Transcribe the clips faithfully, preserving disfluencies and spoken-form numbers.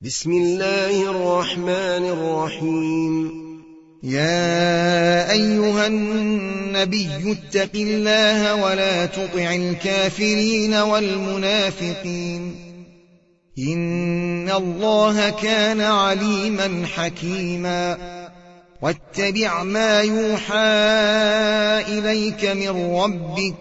بسم الله الرحمن الرحيم. يا أيها النبي اتق الله ولا تطع الكافرين والمنافقين إن الله كان عليما حكيما. واتبع ما يوحى إليك من ربك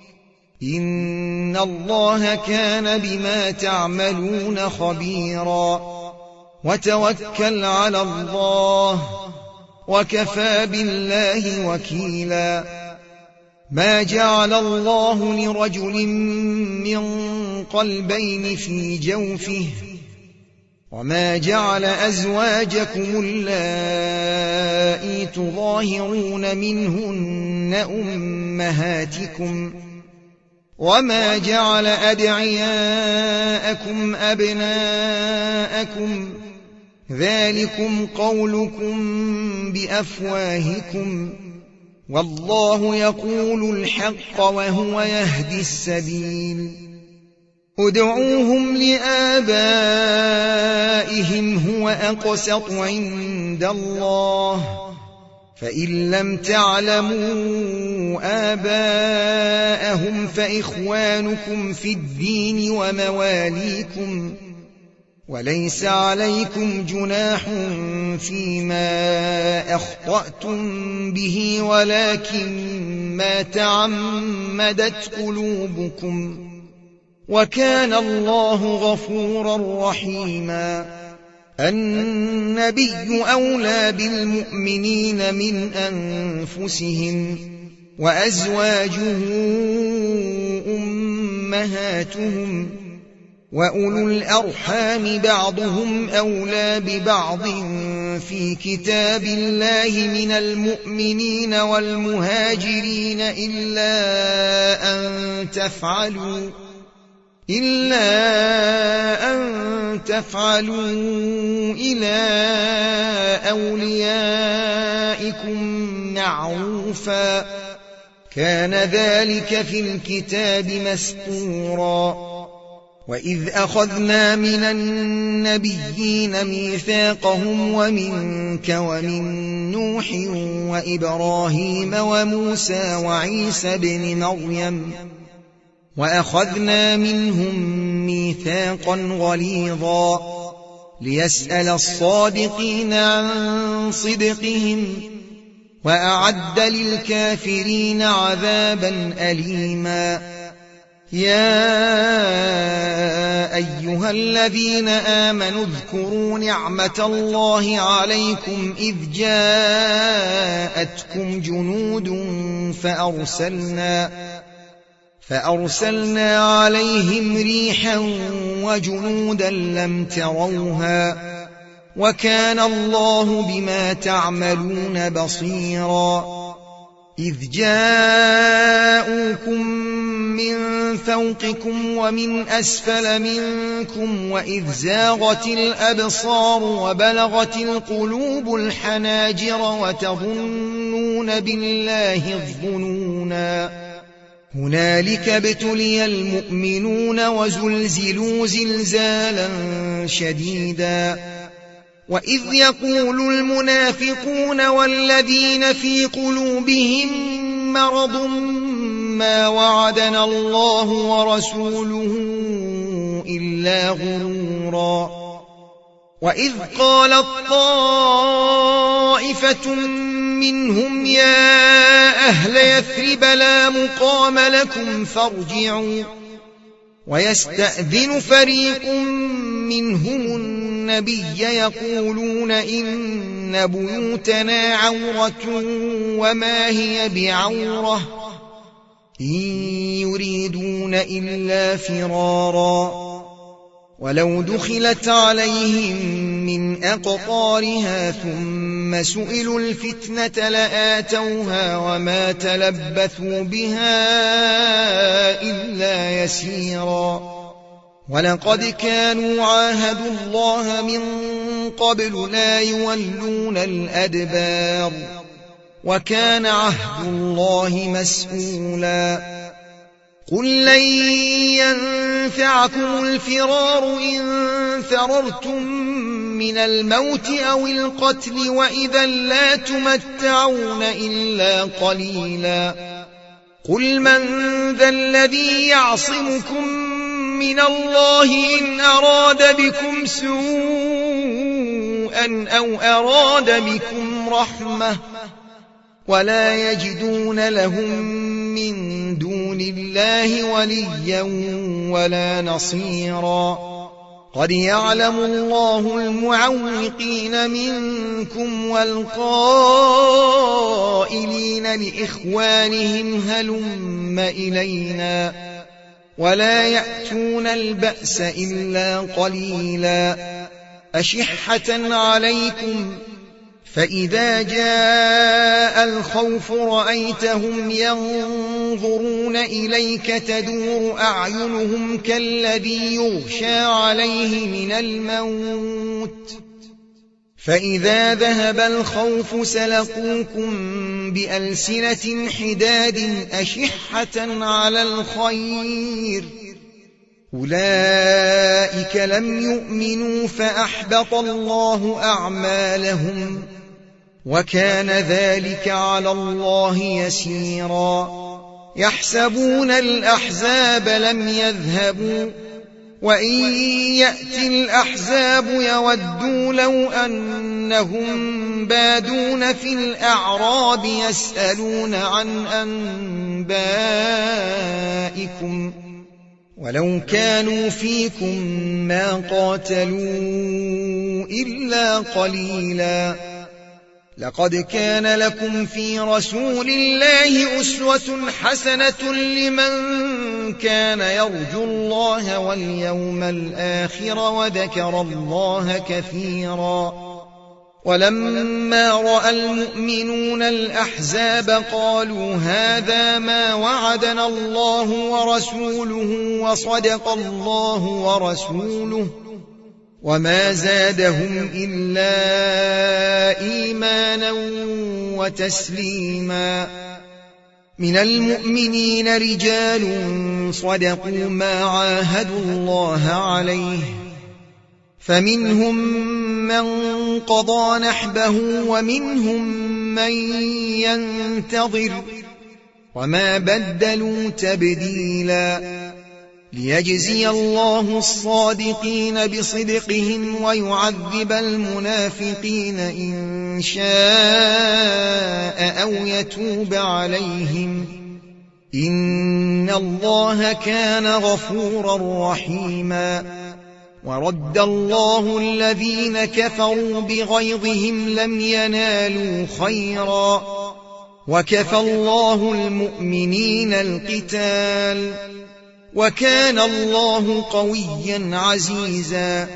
إن الله كان بما تعملون خبيرا. وتوكل على الله وكفى بالله وكيلا. ما جعل الله لرجل من قلبين في جوفه وما جعل أزواجكم اللائي تظاهرون منهن أمهاتكم وما جعل أدعياءكم أبناءكم ذلكم قولكم بأفواهكم والله يقول الحق وهو يهدي السبيل. ادعوهم لآبائهم هو أقسط عند الله فإن لم تعلموا آباءهم فإخوانكم في الدين ومواليكم وليس عليكم جناح فيما أخطأتم به ولكن ما تعمدت قلوبكم وكان الله غفورا رحيما. النبي أولى بالمؤمنين من أنفسهم وأزواجه أمهاتهم وأولو الأرحام بعضهم أولى ببعض في كتاب الله من المؤمنين والمهاجرين إلا أن تفعلوا إلا أن تفعلوا إلى أوليائكم معروفا كان ذلك في الكتاب مسطورا. وإذ أخذنا من النبيين ميثاقهم ومنك ومن نوح وإبراهيم وموسى وعيسى بن مريم وأخذنا منهم ميثاقا غليظا ليسأل الصادقين عن صدقهم وأعد للكافرين عذابا أليما. يا أيها الذين آمنوا اذكروا نعمة الله عليكم إذ جاءتكم جنود فأرسلنا فأرسلنا عليهم ريحا وجنودا لم تروها وكان الله بما تعملون بصيرا. إذ جاءوكم من فوقكم ومن أسفل منكم وإذ زاغت الأبصار وبلغت القلوب الحناجر وتظنون بالله الظنونا. هنالك ابتلي المؤمنون وزلزلوا زلزالا شديدا. وإذ يقول المنافقون والذين في قلوبهم مرض ما وعدنا الله ورسوله إلا غرورا. وإذ قالت طائفة منهم يا أهل يثرب لا مقام لكم فارجعوا ويستأذن فريق منهم النبي يقولون إن بيوتنا عورة وما هي بعورة إن يريدون إلا فرارا. ولو دخلت عليهم من أقطارها ثم سئلوا الفتنة لآتوها وما تلبثوا بها إلا يسيرا. ولقد كانوا عاهدوا الله من قبل لا يولون الأدبار وكان عهد الله مسئولا. قل لن ينفعكم الفرار إن فررتم من الموت أو القتل وإذا لا تمتعون إلا قليلا قل من ذا الذي يعصمكم من الله إن أراد بكم سوءا أو أراد بكم رحمة ولا يجدون لهم من دون الله وليا ولا نصيرا قد يعلم الله المعوقين منكم والقائلين لإخوانهم هلم إلينا ولا يأتون البأس إلا قليلا أشحة عليكم فإذا جاء الخوف رأيتهم ينظرون إليك تدور أعينهم كالذي يغشى عليه من الموت فإذا ذهب الخوف سلقوكم بألسنة حداد أشحة على الخير أولئك لم يؤمنوا فأحبط الله أعمالهم وكان ذلك على الله يسيرا يحسبون الأحزاب لم يذهبوا وإن يأتي الأحزاب يودوا لو أنهم بادون في الأعراب يسألون عن أنبائكم ولو كانوا فيكم ما قاتلوا إلا قليلا لقد كان لكم في رسول الله أسوة حسنة لمن كان يرجو الله واليوم الآخر وذكر الله كثيرا ولما رأى المؤمنون الأحزاب قالوا هذا ما وعدنا الله ورسوله وصدق الله ورسوله وما زادهم إلا إيمانا وتسليما من المؤمنين رجال صدقوا ما عاهدوا الله عليه فمنهم من قضى نحبه ومنهم من ينتظر وما بدلوا تبديلا ليجزي الله الصادقين بصدقهم ويعذب المنافقين إن شاء أو يتوب عليهم إن الله كان غفورا رحيما ورد الله الذين كفروا بغيظهم لم ينالوا خيرا وكفى الله المؤمنين القتال وكان الله قويا عزيزا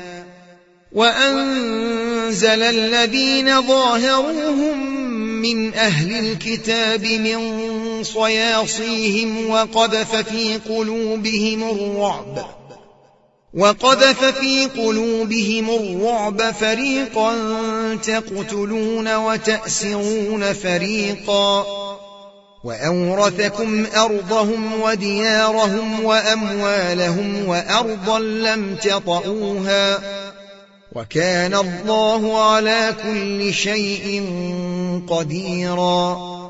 وأنزل الذين ظاهروهم من أهل الكتاب من صياصيهم وقذف في قلوبهم الرعب وقذف في قلوبهم الرعب فريقا تقتلون وتأسرون فريقا وأورثكم أرضهم وديارهم وأموالهم وأرضا لم تطئوها وكان الله على كل شيء قديرا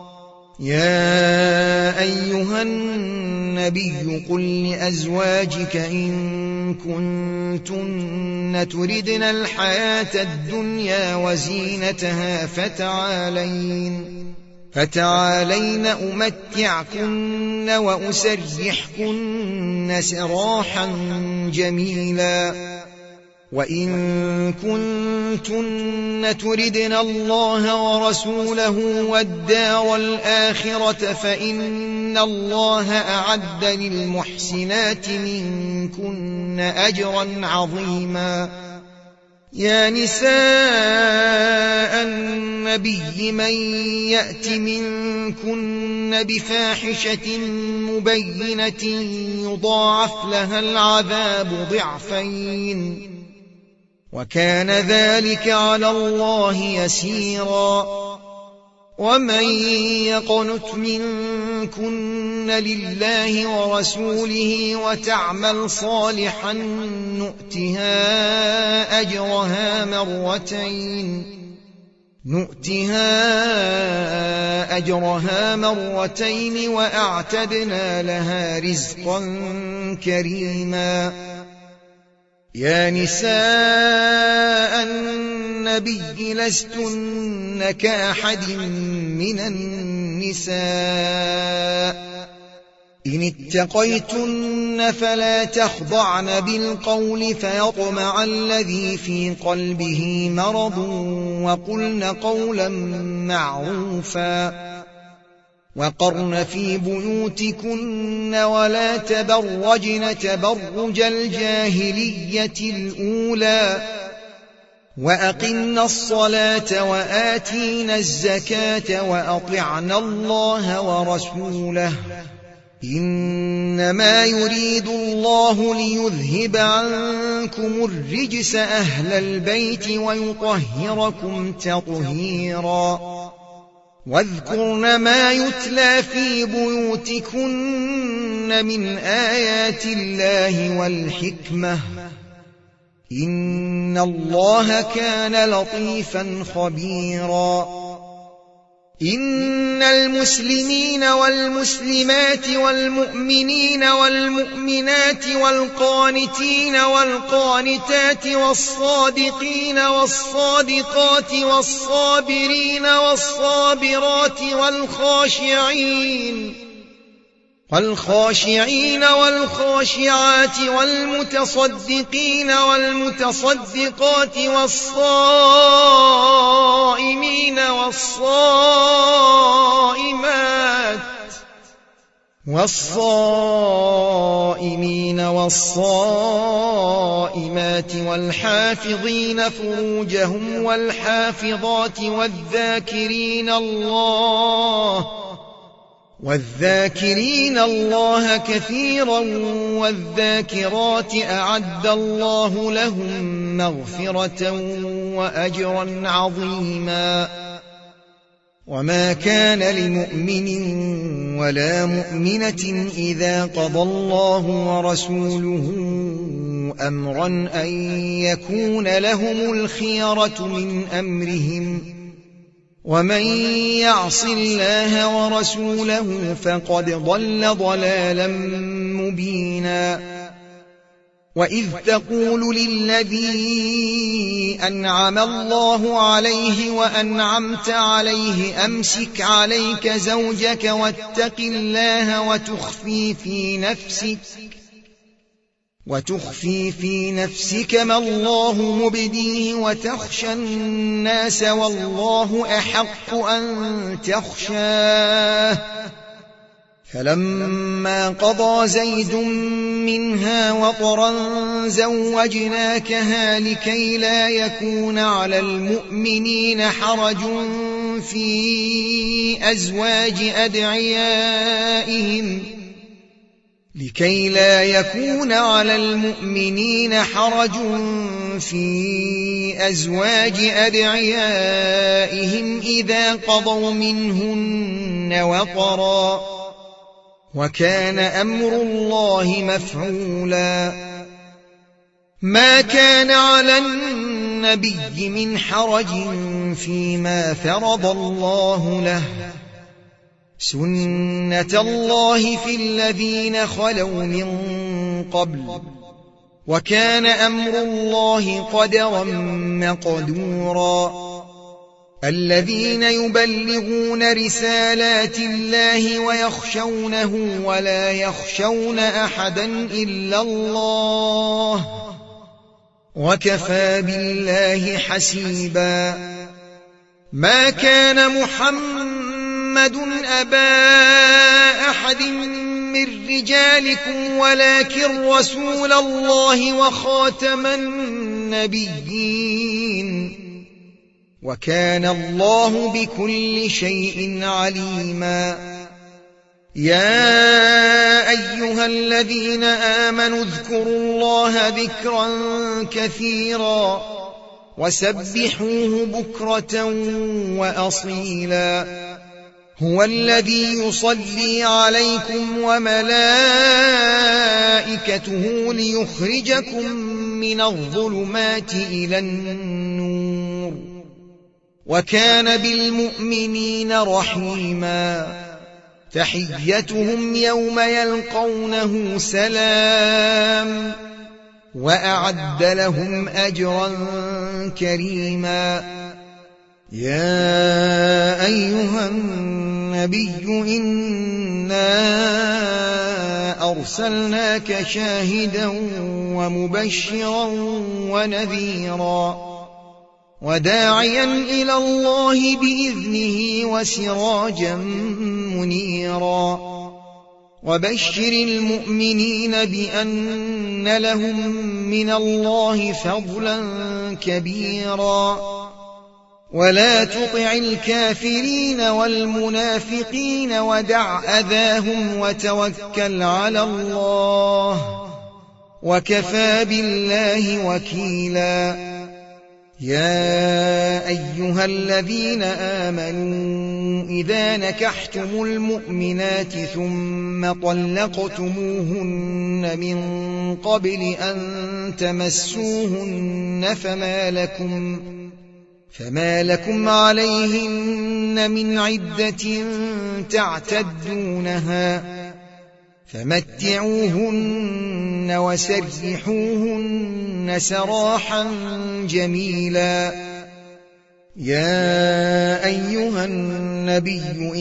يا أيها النبي قل لأزواجك إن كنتن تردن الحياة الدنيا وزينتها فتعالين فتعالين أمتعكن وأسرحكن سراحا جميلا وإن كنتن تردن الله ورسوله والدار الآخرة فإن الله أعد للمحسنات منكن أجرا عظيما يا نساء النبي من يأت منكن بفاحشة مبينة يضاعف لها العذاب ضعفين وكان ذلك على الله يسيرا ومن يقنت من كن لله ورسوله وتعمل صالحا نؤتها أجرها مرتين نؤتها أجرها مرتين وأعتدنا لها رزقا كريما. يا نساء النبي لستن كأحد من النساء إن اتقيتن فلا تخضعن بالقول فيطمع الذي في قلبه مرض وقلن قولا معروفا وقرن في بيوتكن ولا تبرجن تبرج الجاهلية الأولى وأقمن الصلاة وآتينا الزكاة وأطعنا الله ورسوله إنما يريد الله ليذهب عنكم الرجس أهل البيت ويطهركم تطهيرا. واذكرن ما يتلى في بيوتكن من آيات الله والحكمة إن الله كان لطيفا خبيرا. إن المسلمين والمسلمات والمؤمنين والمؤمنات والقانتين والقانتات والصادقين والصادقات والصابرين والصابرات والخاشعين والخاشعين والخاشعات والمتصدقين والمتصدقات والصائمين والصائمات والصائمين والصائمات والحافظين فروجهم والحافظات والذاكرين الله والذاكرين الله كثيرا والذاكرات أعد الله لهم مغفرة وأجرا عظيما. وما كان لمؤمن ولا مؤمنة إذا قضى الله ورسوله أمرا أن يكون لهم الخيرة من أمرهم ومن يعص الله ورسوله فقد ضل ضلالا مبينا. وإذ تقول للذي أنعم الله عليه وأنعمت عليه أمسك عليك زوجك واتق الله وتخفي في نفسك وتخفي في نفسك ما الله مبديه وتخشى الناس والله أحق أن تخشاه فلما قضى زيد منها وطرا زوجناكها لكي لا يكون على المؤمنين حرج في أزواج أدعيائهم لكي لا يكون على المؤمنين حرج في أزواج أدعيائهم إذا قضوا منهن وطرا وكان أمر الله مفعولا. ما كان على النبي من حرج فيما فرض الله له سنة الله في الذين خلوا من قبل وكان أمر الله قدرا مقدورا. الذين يبلغون رسالات الله ويخشونه ولا يخشون أحدا إلا الله وكفى بالله حسيبا. ما كان محمد أبا أحد من رجالكم ولكن رسول الله وخاتم النبيين وكان الله بكل شيء عليما. يا أيها الذين آمنوا اذكروا الله ذكرا كثيرا وسبحوه بكرة وأصيلا. هو الذي يصلي عليكم وملائكته ليخرجكم من الظلمات إلى النور وكان بالمؤمنين رحيما تحيتهم يوم يلقونه سلام وأعد لهم أجرا كريما يا أيها النبي إنا أرسلناك شاهدا ومبشرا ونذيرا وداعيا إلى الله بإذنه وسراجا منيرا وبشر المؤمنين بأن لهم من الله فضلا كبيرا ولا تطع الكافرين والمنافقين ودع أذاهم وتوكل على الله وكفى بالله وكيلا يا أيها الذين آمنوا إذا نكحتم المؤمنات ثم طلقتموهن من قبل أن تمسوهن فما لكم فما لكم عليهن من عدة تعتدونها فمتعوهن وسرحوهن سراحا جميلا يا أيها النبي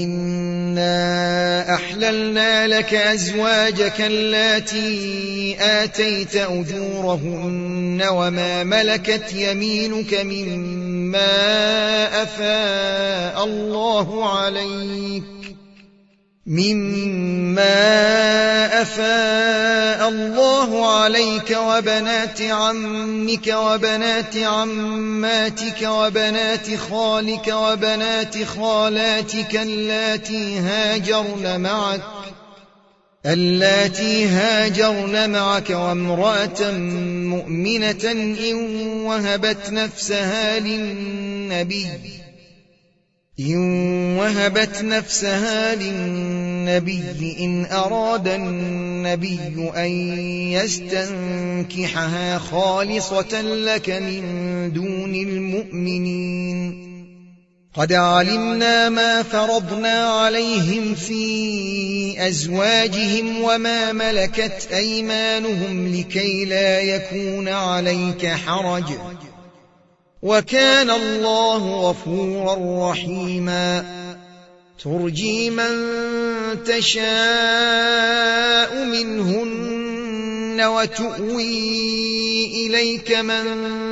إنا أحللنا لك أزواجك اللاتي آتيت أجورهن وما ملكت يمينك مما أفاء الله عليك مما أفاء الله عليك وبنات عمك وبنات عماتك وبنات خالك وبنات خالاتك اللاتي هاجرن معك اللاتي هاجرن معك وامرأة مؤمنة إن وهبت نفسها للنبي إن وهبت نفسها للنبي إن أراد النبي أن يستنكحها خالصة لك من دون المؤمنين قد علمنا ما فرضنا عليهم في أزواجهم وما ملكت أيمانهم لكي لا يكون عليك حرج وكان الله غفورا رحيما ترجي من تشاء منهن وتؤوي إليك من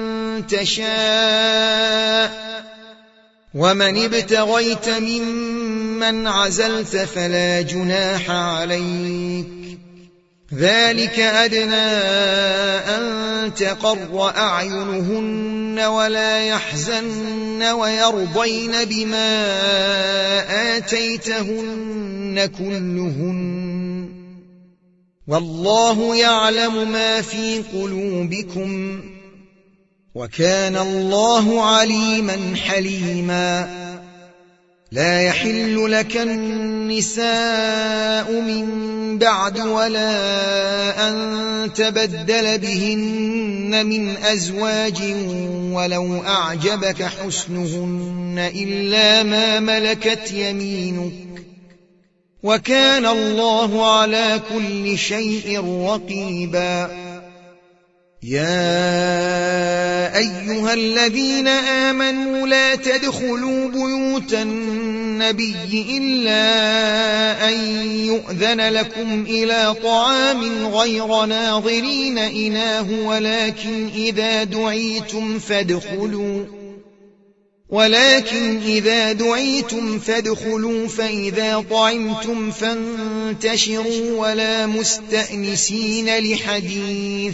تشاء ومن ابتغيت ممن عزلت فلا جناح عليك ذلك أدنى أن تقر أعينهن ولا يحزن ويرضين بما آتيتهن كلهن والله يعلم ما في قلوبكم وكان الله عليما حليما لا يحل لك النساء من بعد ولا أن تبدل بهن من أزواج ولو أعجبك حسنهن إلا ما ملكت يمينك وكان الله على كل شيء رقيبا يا أيها الذين آمنوا لا تدخلوا بيوت النبي إلا أن يؤذن لكم إلى طعام غير ناظرين إناه ولكن إذا دعيتم فادخلوا ولكن إذا دعيتم فادخلوا فإذا طعمتم فانتشروا ولا مستأنسين لحديث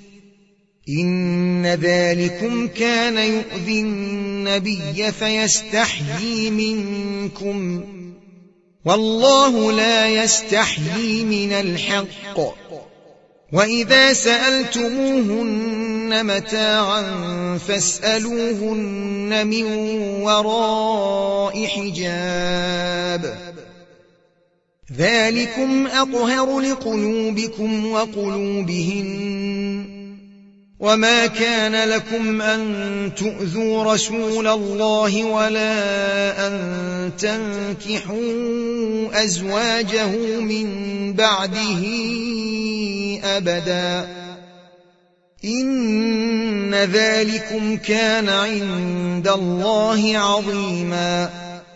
إن ذلكم كان يؤذي النبي فيستحيي منكم والله لا يستحيي من الحق وإذا سألتموهن متاعا فاسألوهن من وراء حجاب ذلكم أطهر لقلوبكم وقلوبهن وما كان لكم أن تؤذوا رسول الله ولا أن تنكحوا أزواجه من بعده أبدا إن ذلكم كان عند الله عظيما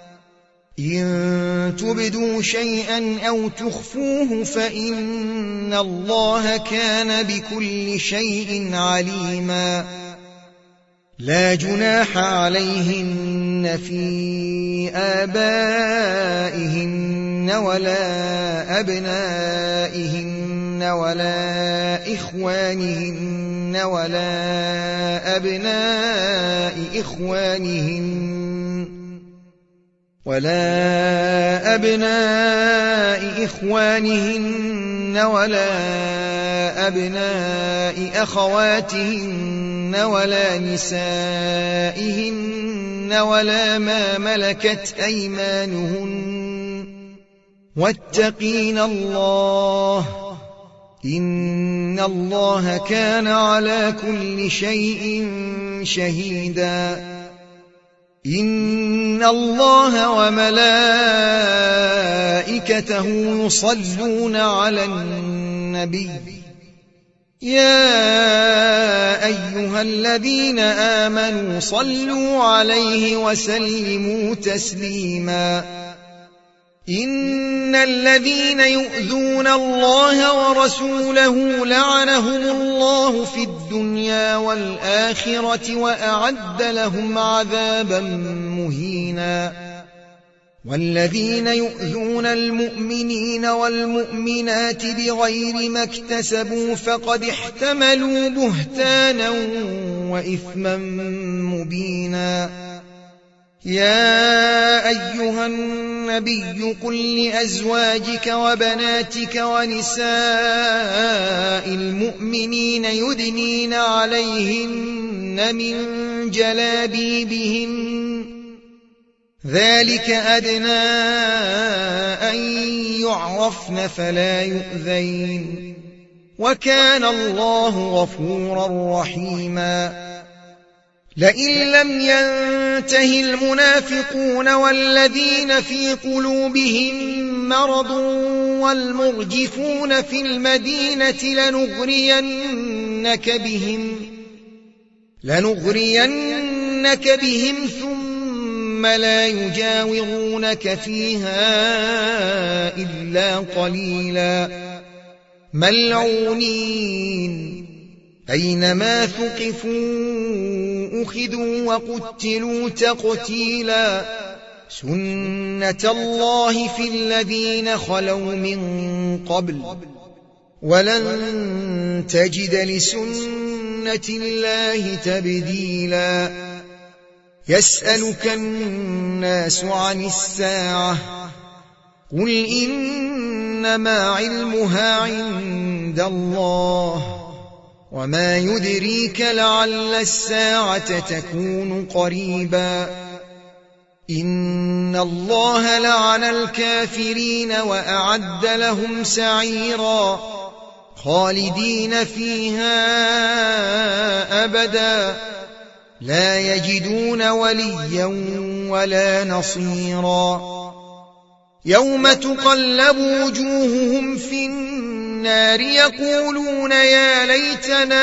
إن تبدوا شيئا أو تخفوه فإن الله كان بكل شيء عليما لا جناح عليهن في آبائهن ولا أبنائهن ولا إخوانهن ولا أبناء إخوانهن ولا أبناء إخوانهن ولا أبناء أخواتهن ولا نسائهن ولا ما ملكت أيمانهن واتقين الله إن الله كان على كل شيء شهيدا إن الله وملائكته يصلون على النبي يا أيها الذين آمنوا صلوا عليه وسلموا تسليما إن الذين يؤذون الله ورسوله لعنهم الله في الدنيا والآخرة وأعد لهم عذابا مهينا والذين يؤذون المؤمنين والمؤمنات بغير ما اكتسبوا فقد احتملوا بهتانا وإثما مبينا يا أيها النبي قل لأزواجك وبناتك ونساء المؤمنين يدنين عليهن من جلابيبهن ذلك أدنى أن يعرفن فلا يؤذين وكان الله غفورا رحيما لئن لم ينته المنافقون والذين في قلوبهم مرض والمرجفون في المدينة لنغرينك بهم لنغرينك بهم ثم لا يجاورونك فيها إلا قليلا ملعونين أينما ثقفوا أخذوا وقتلوا تقتيلا سنة الله في الذين خلوا من قبل ولن تجد لسنة الله تبديلا يسألك الناس عن الساعة قل إنما علمها عند الله وما يدريك لعل الساعة تكون قريبا إن الله لعن الكافرين وأعد لهم سعيرا خالدين فيها أبدا لا يجدون وليا ولا نصيرا يوم تقلب وجوههم في النار يقولون يا ليتنا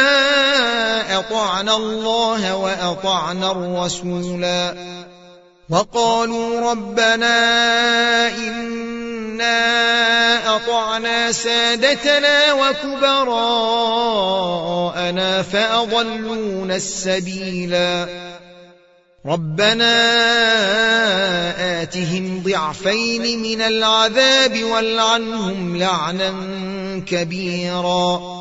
أطعنا الله وأطعنا الرسولا وقالوا ربنا إنا أطعنا سادتنا وكبراءنا فأضلونا السبيلا ربنا آتهم ضعفين من العذاب والعنهم لعنا كبيرا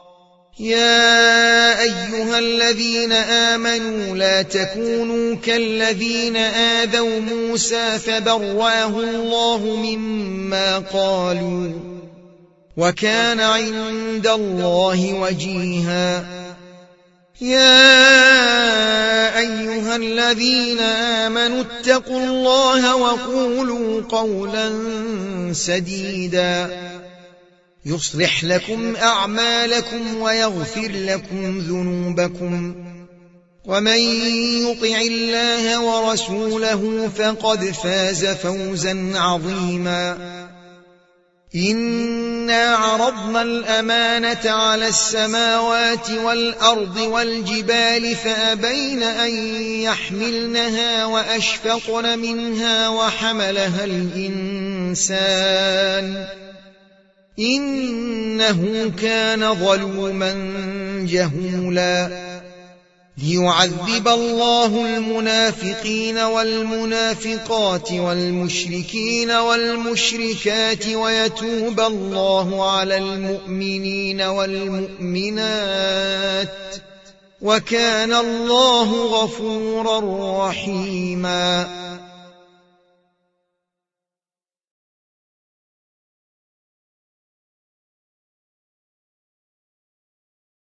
يا أيها الذين آمنوا لا تكونوا كالذين آذوا موسى فبراه الله مما قالوا وكان عند الله وجيها يا أيها الذين آمنوا اتقوا الله وقولوا قولا سديدا يصلح لكم أعمالكم ويغفر لكم ذنوبكم ومن يطع الله ورسوله فقد فاز فوزا عظيما إنا عرضنا الأمانة على السماوات والأرض والجبال فأبين أن يحملنها وأشفقن منها وحملها الإنسان إنه كان ظلوما جهولا ليعذب الله المنافقين والمنافقات والمشركين والمشركات ويتوب الله على المؤمنين والمؤمنات وكان الله غفورا رحيما